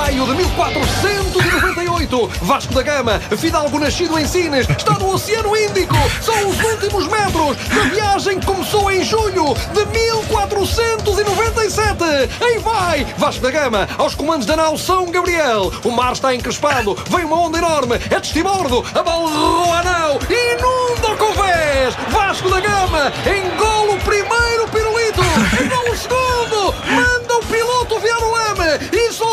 maio de 1498, Vasco da Gama, fidalgo nascido em Sines, está no Oceano Índico. São os últimos metros da viagem que começou em junho de 1497. Aí vai Vasco da Gama aos comandos da nau São Gabriel. O mar está encrespado, vem uma onda enorme, é de estibordo, abalroou a nau, inunda o convés. Vasco da Gama engola o primeiro pirulito, engola o segundo, manda o piloto virar o leme e só